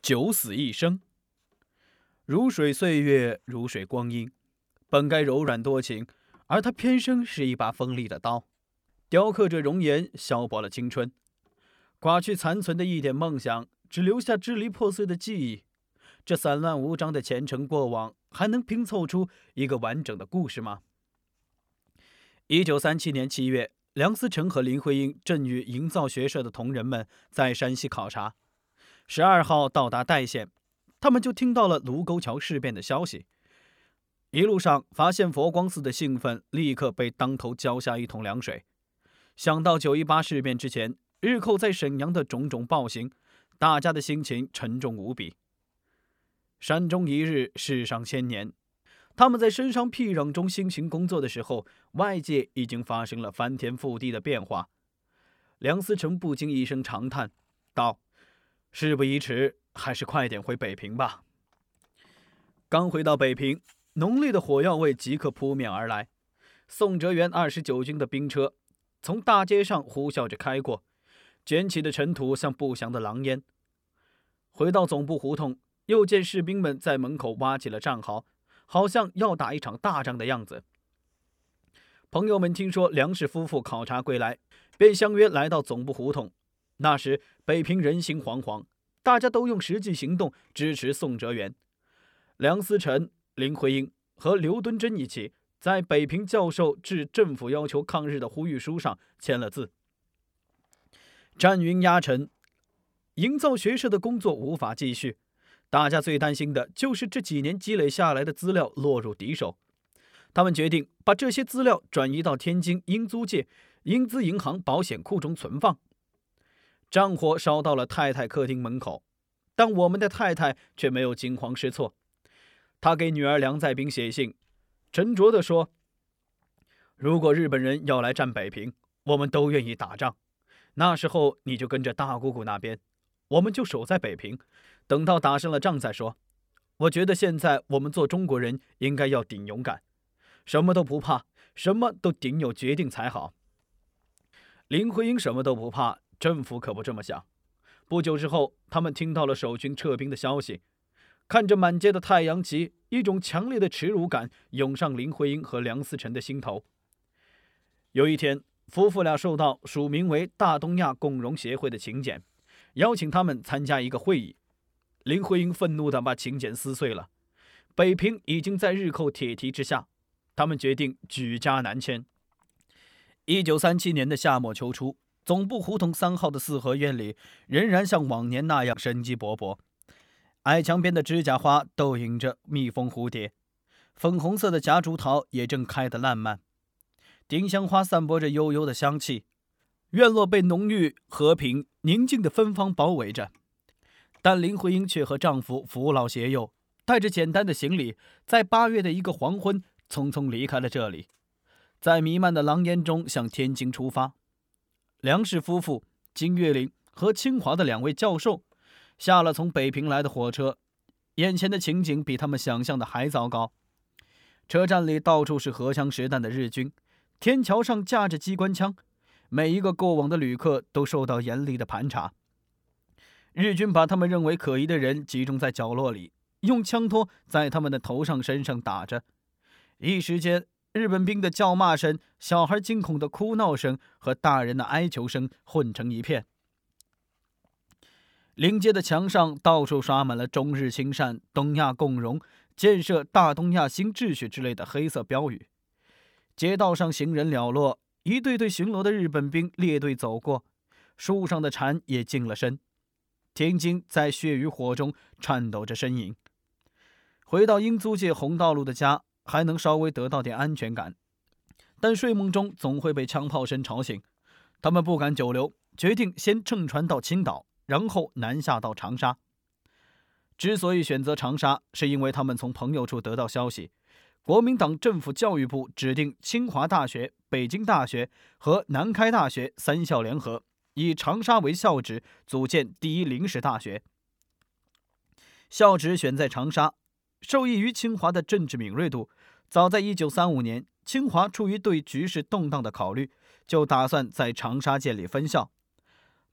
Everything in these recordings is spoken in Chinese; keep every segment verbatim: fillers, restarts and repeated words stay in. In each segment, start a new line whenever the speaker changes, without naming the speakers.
九死一生。如水岁月，如水光阴，本该柔软多情，而他偏生是一把锋利的刀，雕刻着容颜，削薄了青春，刮去残存的一点梦想，只留下支离破碎的记忆。这散乱无章的前尘过往，还能拼凑出一个完整的故事吗？一九三七年七月，梁思成和林徽因正与营造学社的同仁们在山西考察。十二号到达代县，他们就听到了卢沟桥事变的消息。一路上发现佛光寺的兴奋，立刻被当头浇下一桶凉水。想到九一八事变之前日寇在沈阳的种种暴行，大家的心情沉重无比。山中一日，世上千年。他们在深山僻壤中辛勤工作的时候，外界已经发生了翻天覆地的变化。梁思成不禁一声长叹，道：“事不宜迟，还是快点回北平吧。”刚回到北平，浓烈的火药味即刻扑面而来。宋哲元二十九军的兵车从大街上呼啸着开过，卷起的尘土像不祥的狼烟。回到总部胡同，又见士兵们在门口挖起了战壕，好像要打一场大仗的样子。朋友们听说梁氏夫妇考察归来，便相约来到总部胡同。那时北平人心惶惶，大家都用实际行动支持宋哲元。梁思成、林徽因和刘敦桢一起在北平教授致政府要求抗日的呼吁书上签了字。战云压城，营造学社的工作无法继续，大家最担心的就是这几年积累下来的资料落入敌手。他们决定把这些资料转移到天津英租界英资银行保险库中存放。战火烧到了太太客厅门口，但我们的太太却没有惊慌失措。她给女儿梁再冰写信，沉着地说：“如果日本人要来占北平，我们都愿意打仗。那时候你就跟着大姑姑那边，我们就守在北平，等到打胜了仗再说。我觉得现在我们做中国人应该要顶勇敢，什么都不怕，什么都顶有决定才好。”林徽因什么都不怕，政府可不这么想。不久之后，他们听到了守军撤兵的消息，看着满街的太阳旗，一种强烈的耻辱感涌上林徽因和梁思成的心头。有一天，夫妇俩收到署名为大东亚共荣协会的请柬，邀请他们参加一个会议。林徽因愤怒地把请柬撕碎了。北平已经在日寇铁蹄之下，他们决定举家南迁。一九三七年的夏末秋初，总部胡同三号的四合院里仍然像往年那样生机勃勃，矮墙边的指甲花逗引着蜜蜂蝴蝶，粉红色的夹竹桃也正开得烂漫，丁香花散播着悠悠的香气，院落被浓郁、和平、宁静的芬芳包围着。但林徽因却和丈夫扶老携幼，带着简单的行李，在八月的一个黄昏匆匆离开了这里，在弥漫的狼烟中向天津出发。梁氏夫妇、金岳霖和清华的两位教授下了从北平来的火车，眼前的情景比他们想象的还糟糕。车站里到处是荷枪实弹的日军，天桥上架着机关枪，每一个过往的旅客都受到严厉的盘查。日军把他们认为可疑的人集中在角落里，用枪托在他们的头上身上打着。一时间，日本兵的叫骂声、小孩惊恐的哭闹声和大人的哀求声混成一片。临街的墙上到处刷满了中日亲善、东亚共荣、建设大东亚新秩序之类的黑色标语。街道上行人寥落，一队队巡逻的日本兵列队走过，树上的蝉也静了声。天津在血与火中颤抖着呻吟。回到英租界红道路的家，还能稍微得到点安全感，但睡梦中总会被枪炮声吵醒。他们不敢久留，决定先乘船到青岛，然后南下到长沙。之所以选择长沙，是因为他们从朋友处得到消息，国民党政府教育部指定清华大学、北京大学和南开大学三校联合，以长沙为校址，组建第一临时大学。校址选在长沙，受益于清华的政治敏锐度，早在一九三五年，清华出于对局势动荡的考虑，就打算在长沙建立分校。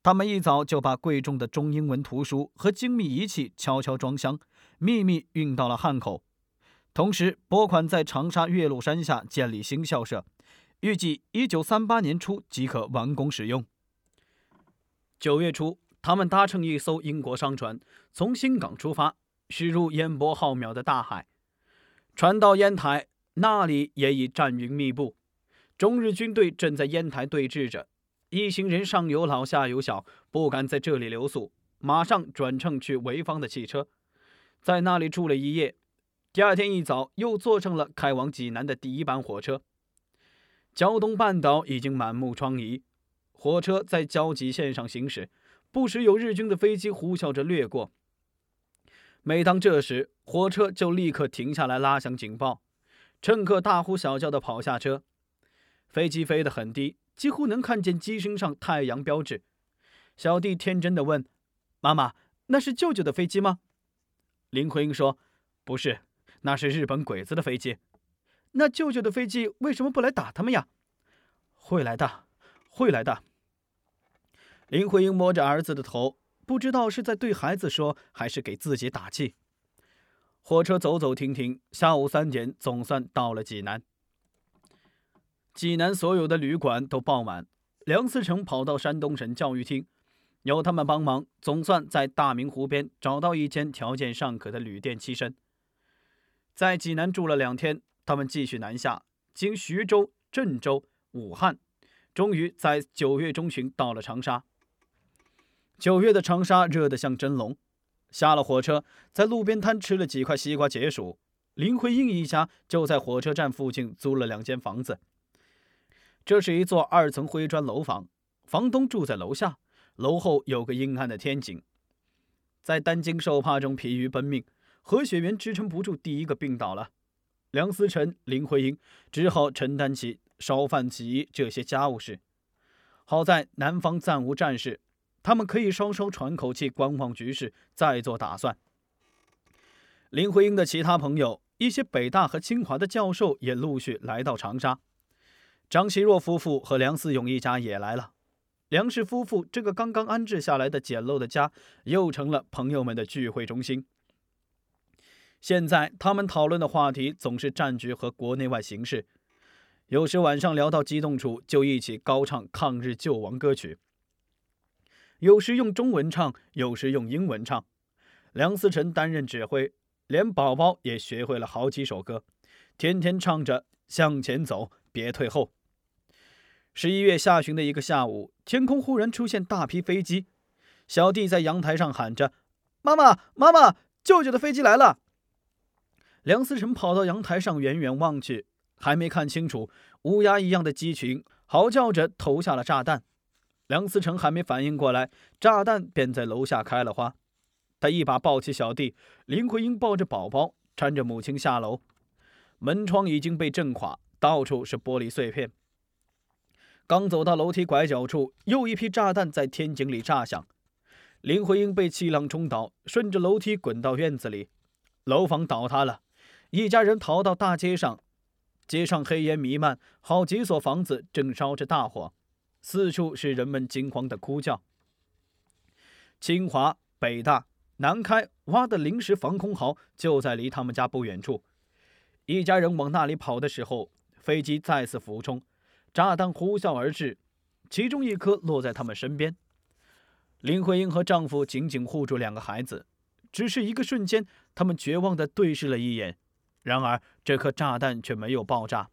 他们一早就把贵重的中英文图书和精密仪器悄悄装箱，秘密运到了汉口。同时拨款在长沙岳麓山下建立新校舍，预计一九三八年初即可完工使用。九月初，他们搭乘一艘英国商船，从新港出发，驶入烟波浩渺的大海。船到烟台，那里也已战云密布，中日军队正在烟台对峙着。一行人上有老下有小，不敢在这里留宿，马上转乘去潍坊的汽车，在那里住了一夜。第二天一早，又坐上了开往济南的第一班火车。胶东半岛已经满目疮痍，火车在交集线上行驶，不时有日军的飞机呼啸着掠过。每当这时，火车就立刻停下来拉响警报，乘客大呼小叫地跑下车。飞机飞得很低，几乎能看见机身上太阳标志。小弟天真地问：“妈妈，那是舅舅的飞机吗？”林徽因说：“不是，那是日本鬼子的飞机。”“那舅舅的飞机为什么不来打他们呀？”“会来的，会来的。”林徽因摸着儿子的头，不知道是在对孩子说，还是给自己打气。火车走走停停，下午三点总算到了济南。济南所有的旅馆都爆满，梁思成跑到山东省教育厅，有他们帮忙，总算在大明湖边找到一间条件尚可的旅店栖身。在济南住了两天，他们继续南下，经徐州、郑州、武汉，终于在九月中旬到了长沙。九月的长沙热得像蒸笼。下了火车，在路边摊吃了几块西瓜解暑。林徽因一家就在火车站附近租了两间房子。这是一座二层灰砖楼房，房东住在楼下，楼后有个阴暗的天井。在担惊受怕中疲于奔命，何雪原支撑不住，第一个病倒了。梁思成、林徽因只好承担起烧饭洗衣这些家务事。好在南方暂无战事，他们可以稍稍喘口气，观望局势，再做打算。林徽因的其他朋友，一些北大和清华的教授也陆续来到长沙。张奚若夫妇和梁思永一家也来了。梁氏夫妇这个刚刚安置下来的简陋的家，又成了朋友们的聚会中心。现在他们讨论的话题总是战局和国内外形势，有时晚上聊到激动处，就一起高唱抗日救亡歌曲。有时用中文唱，有时用英文唱。梁思成担任指挥，连宝宝也学会了好几首歌，天天唱着向前走，别退后。十一月下旬的一个下午，天空忽然出现大批飞机，小弟在阳台上喊着：“妈妈，妈妈，舅舅的飞机来了！”梁思成跑到阳台上，远远望去，还没看清楚，乌鸦一样的机群嚎叫着投下了炸弹。梁思成还没反应过来，炸弹便在楼下开了花。他一把抱起小弟，林徽因抱着宝宝，搀着母亲下楼。门窗已经被震垮，到处是玻璃碎片。刚走到楼梯拐角处，又一批炸弹在天井里炸响。林徽因被气浪冲倒，顺着楼梯滚到院子里。楼房倒塌了，一家人逃到大街上，街上黑烟弥漫，好几所房子正烧着大火，四处是人们惊慌的哭叫。清华、北大、南开挖的临时防空壕就在离他们家不远处。一家人往那里跑的时候，飞机再次俯冲，炸弹呼啸而至，其中一颗落在他们身边。林徽因和丈夫紧紧护住两个孩子，只是一个瞬间，他们绝望地对视了一眼，然而这颗炸弹却没有爆炸。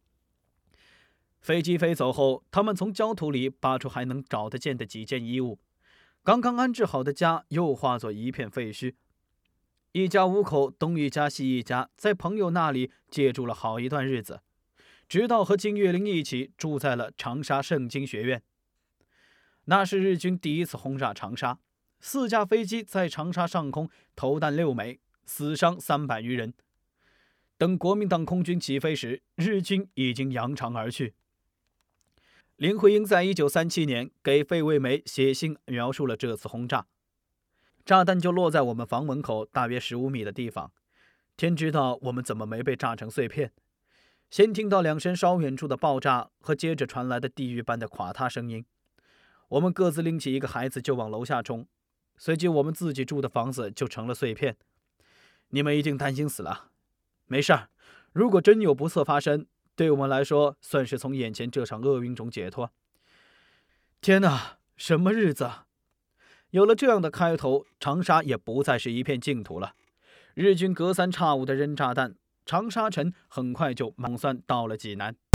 飞机飞走后，他们从焦土里拔出还能找得见的几件衣物，刚刚安置好的家又化作一片废墟。一家五口东一家西一家，在朋友那里借住了好一段日子，直到和金岳霖一起住在了长沙圣经学院。那是日军第一次轰炸长沙，四架飞机在长沙上空投弹六枚，死伤三百余人。等国民党空军起飞时，日军已经扬长而去。林徽因在一九三七年给费慰梅写信描述了这次轰炸。炸弹就落在我们房门口大约十五米的地方，天知道我们怎么没被炸成碎片。先听到两声稍远处的爆炸，和接着传来的地狱般的垮塌声音。 我们各自拎起一个孩子就往楼下冲，随即我们自己住的房子就成了碎片。你们一定担心死了，没事儿，如果真有不测发生，对我们来说算是从眼前这场厄运中解脱。天哪，什么日子！有了这样的开头，长沙也不再是一片净土了。日军隔三差五的扔炸弹，长沙城很快就总算到了济南。